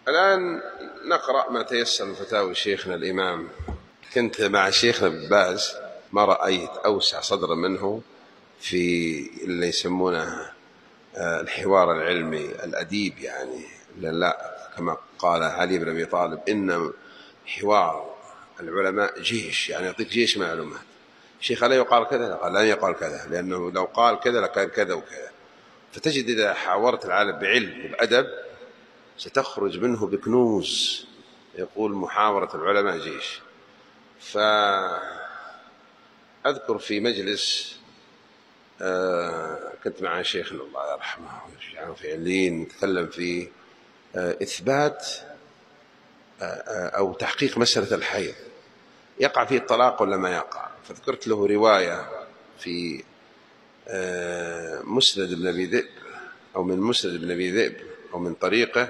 الآن نقرأ ما تيسر من فتاوي شيخنا الإمام. كنت مع شيخنا ابن باز، ما رأيت أوسع صدرا منه في اللي يسمونه الحوار العلمي الأديب، يعني لا كما قال علي بن أبي طالب إن حوار العلماء جيش، يعني يعطيك جيش معلومات. الشيخ لا يقال كذا، قال لا يقال كذا، لأنه لو قال كذا لكان كذا وكذا. فتجد إذا حاورت العالم بعلم وبأدب ستخرج منه بكنوز. يقول محاورة العلماء جيش. فأذكر في مجلس كنت مع شيخنا الله يرحمه في علين، نتكلم في إثبات أو تحقيق مسألة الحيض، يقع فيه الطلاق ولا ما يقع. فذكرت له رواية في مسند بن أبي ذئب، أو من مسند بن أبي ذئب، أو من طريقه،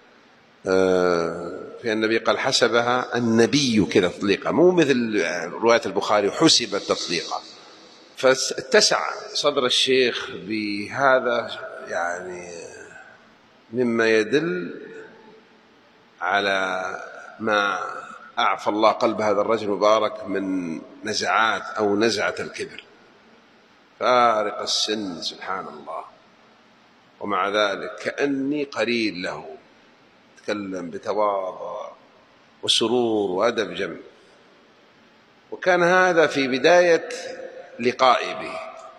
في النبي قال حسبها النبي كذا تطليقا، مو مثل رواية البخاري حسبت تطليقا. فاتسع صدر الشيخ بهذا، يعني مما يدل على ما أعفى الله قلب هذا الرجل المبارك من نزعات أو نزعة الكبر، فارق السن سبحان الله، ومع ذلك كأني قريب له، تكلم بتواضع وسرور وأدب جم. وكان هذا في بداية لقائي به،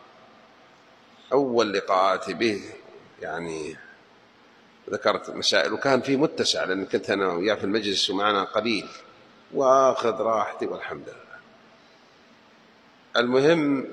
أول لقاءاتي به، يعني ذكرت مسائل، وكان في متسع لأن كنت أنا وياه في المجلس ومعنا قليل، وأخذ راحتي والحمد لله. المهم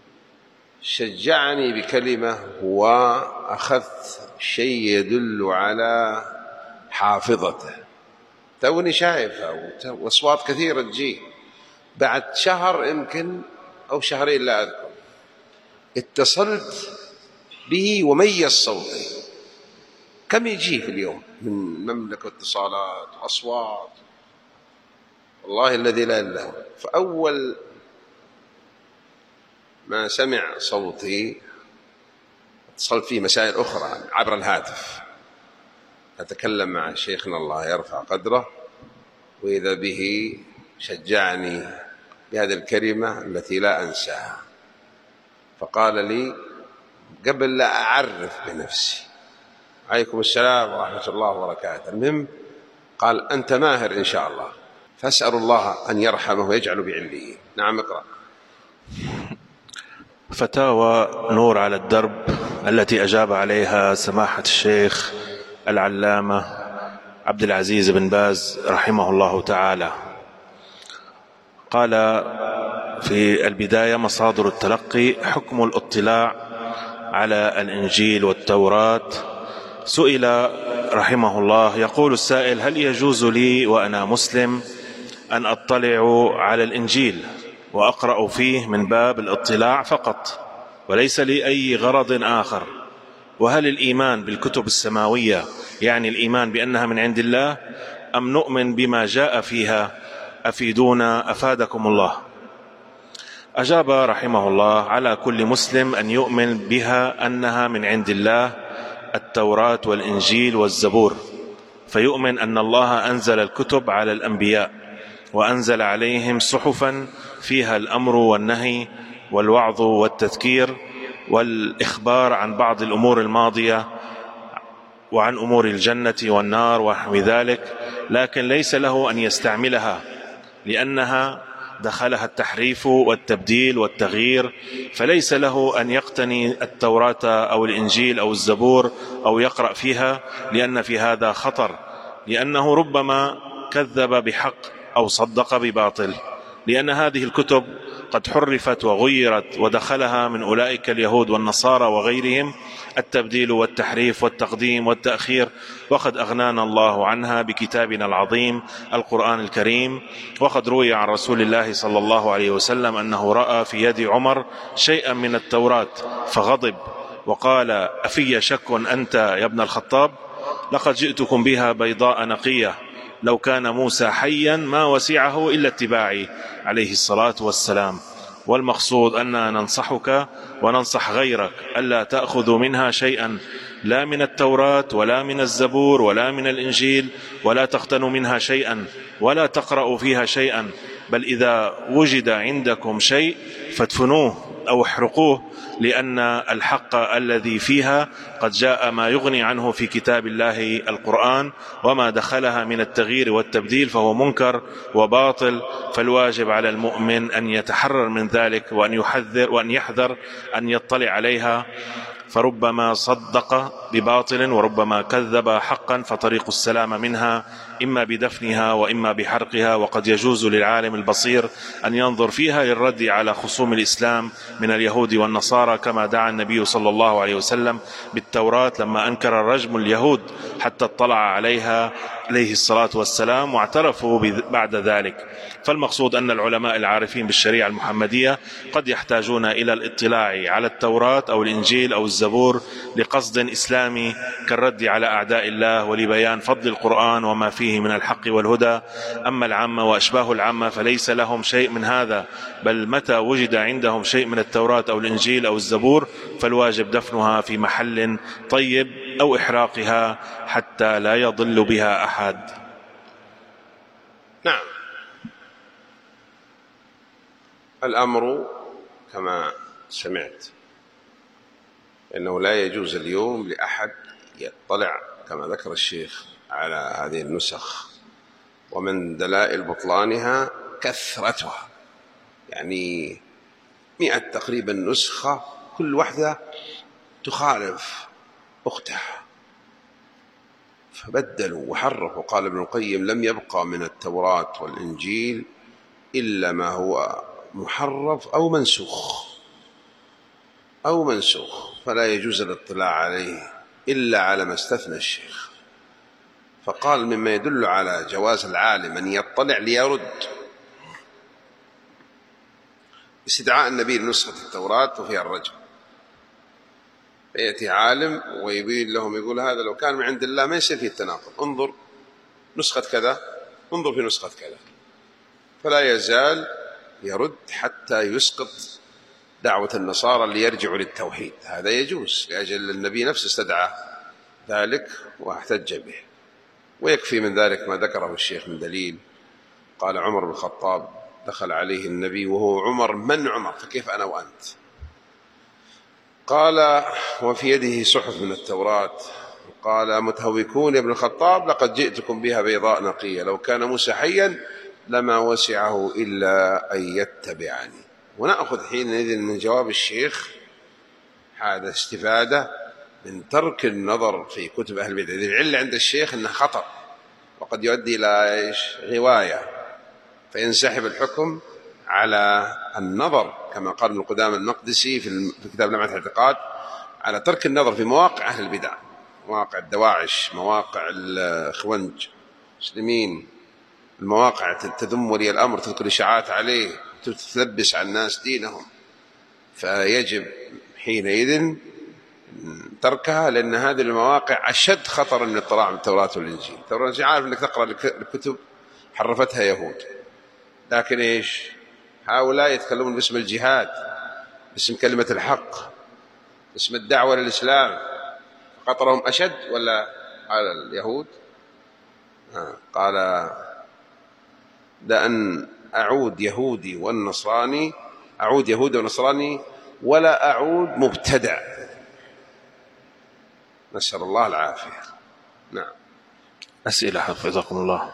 شجعني بكلمة، وأخذت شيء يدل على حافظته. توني شايفها وأصوات كثيرة تجي بعد شهر يمكن أو شهرين لا أذكر، اتصلت به وميز صوتي. كم يجي في اليوم من مملكة اتصالات وأصوات، والله الذي لا إله إلا هو. فأول ما سمع صوتي اتصلت فيه مسائل أخرى عبر الهاتف، أتكلم مع شيخنا الله يرفع قدره، وإذا به شجعني بهذه الكلمة التي لا أنساها. فقال لي قبل لا أعرف بنفسي: عليكم السلام ورحمة الله وبركاته. المهم قال: أنت ماهر إن شاء الله، فأسأل الله أن يرحمه ويجعله بعليه. نعم اقرأ. فتاوى نور على الدرب التي أجاب عليها سماحة الشيخ العلامة عبد العزيز بن باز رحمه الله تعالى. قال في البداية: مصادر التلقي، حكم الاطلاع على الإنجيل والتوراة. سئل رحمه الله، يقول السائل: هل يجوز لي وأنا مسلم أن أطلع على الإنجيل وأقرأ فيه من باب الاطلاع فقط وليس لي أي غرض آخر؟ وهل الإيمان بالكتب السماوية يعني الإيمان بأنها من عند الله، أم نؤمن بما جاء فيها؟ أفيدونا أفادكم الله. أجاب رحمه الله: على كل مسلم أن يؤمن بها أنها من عند الله، التوراة والإنجيل والزبور، فيؤمن أن الله أنزل الكتب على الأنبياء، وأنزل عليهم صحفا فيها الأمر والنهي والوعظ والتذكير والإخبار عن بعض الأمور الماضية وعن أمور الجنة والنار ونحو ذلك، لكن ليس له أن يستعملها لأنها دخلها التحريف والتبديل والتغيير، فليس له أن يقتني التوراة أو الإنجيل أو الزبور أو يقرأ فيها، لأن في هذا خطر، لأنه ربما كذب بحق أو صدق بباطل، لأن هذه الكتب قد حرفت وغيرت ودخلها من أولئك اليهود والنصارى وغيرهم التبديل والتحريف والتقديم والتأخير، وقد أغنانا الله عنها بكتابنا العظيم القرآن الكريم. وقد روي عن رسول الله صلى الله عليه وسلم أنه رأى في يد عمر شيئا من التوراة فغضب وقال: أفي شك أنت يا ابن الخطاب؟ لقد جئتكم بها بيضاء نقية، لو كان موسى حيا ما وسعه إلا اتباعي، عليه الصلاة والسلام. والمقصود أننا ننصحك وننصح غيرك ألا تأخذوا منها شيئا لا من التوراة ولا من الزبور ولا من الإنجيل، ولا تختنوا منها شيئا ولا تقرأوا فيها شيئا، بل إذا وجد عندكم شيء فادفنوه أو احرقوه، لأن الحق الذي فيها قد جاء ما يغني عنه في كتاب الله القرآن، وما دخلها من التغيير والتبديل فهو منكر وباطل، فالواجب على المؤمن أن يتحرر من ذلك وأن يحذر أن يطلع عليها، فربما صدق بباطل وربما كذب حقا، فطريق السلام منها إما بدفنها وإما بحرقها. وقد يجوز للعالم البصير أن ينظر فيها للرد على خصوم الإسلام من اليهود والنصارى، كما دعا النبي صلى الله عليه وسلم بالتوراة لما أنكر الرجم اليهود حتى اطلع عليها عليه الصلاة والسلام واعترفوا بعد ذلك. فالمقصود أن العلماء العارفين بالشريعة المحمدية قد يحتاجون إلى الاطلاع على التوراة أو الإنجيل أو الزبور لقصد إسلامي كالرد على أعداء الله ولبيان فضل القرآن وما فيه من الحق والهدى. أما العامة وأشباه العامة فليس لهم شيء من هذا، بل متى وجد عندهم شيء من التوراة أو الإنجيل أو الزبور فالواجب دفنها في محل طيب أو إحراقها حتى لا يضل بها أحد. نعم، الأمر كما سمعت إنه لا يجوز اليوم لأحد يطلع كما ذكر الشيخ على هذه النسخ، ومن دلائل بطلانها كثرتها، يعني 100 تقريبا نسخة كل واحدة تخالف أختها، فبدلوا وحرفوا. قال ابن القيم: لم يبقى من التوراة والإنجيل إلا ما هو محرف أو منسوخ فلا يجوز الاطلاع عليه إلا على ما استثنى الشيخ. فقال: مما يدل على جواز العالم أن يطلع ليرد استدعاء النبي لنسخة التوراة وفيها الرجم، فيأتي عالم ويبين لهم يقول: هذا لو كان من عند الله ما يصير فيه التناقض، انظر نسخة كذا، انظر في نسخة كذا، فلا يزال يرد حتى يسقط دعوة النصارى اللي يرجعوا للتوحيد. هذا يجوز لأجل النبي نفسه استدعى ذلك واحتج به. ويكفي من ذلك ما ذكره الشيخ من دليل. قال عمر بن الخطاب: دخل عليه النبي وهو عمر: من عمر؟ فكيف أنا وأنت؟ قال: وفي يده صحف من التوراة. قال: متهوكون يا ابن الخطاب، لقد جئتكم بها بيضاء نقية، لو كان موسى حيا لما وسعه إلا أن يتبعني. ونأخذ حينئذ من جواب الشيخ هذا استفادة من ترك النظر في كتب أهل البدع. العلة عند الشيخ أنه خطأ وقد يؤدي إلى غواية، فينسحب الحكم على النظر كما قال ابن قدامة المقدسي في كتاب لمعة الاعتقاد على ترك النظر في مواقع أهل البدع، مواقع الدواعش، مواقع الإخوانج المسلمين، المواقع تذم ولي الأمر، تذكر إشاعات عليه، تلبس على الناس دينهم، فيجب حينئذ تركها، لأن هذه المواقع أشد خطرا من الاطلاع على التوراة والإنجيل. التوراة عارف أنك تقرأ الكتب حرفتها يهود، لكن إيش هؤلاء يتكلمون باسم الجهاد، باسم كلمة الحق، باسم الدعوة للإسلام، خطرهم أشد ولا على اليهود؟ قال: لأن أعود يهودي والنصراني، أعود يهودي ونصراني ولا أعود مبتدع. نسأل الله العافية. نعم. أسئلة حفظكم الله.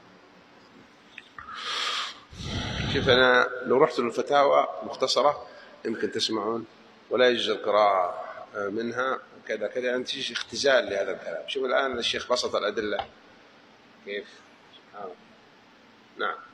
شوف، أنا لو رحت للفتاوى مختصرة يمكن تسمعون، ولا يجوز القراءة منها كذا كذا، يعني تجي اختزال لهذا الكلام. شوف الآن الشيخ بسط الأدلة كيف. نعم.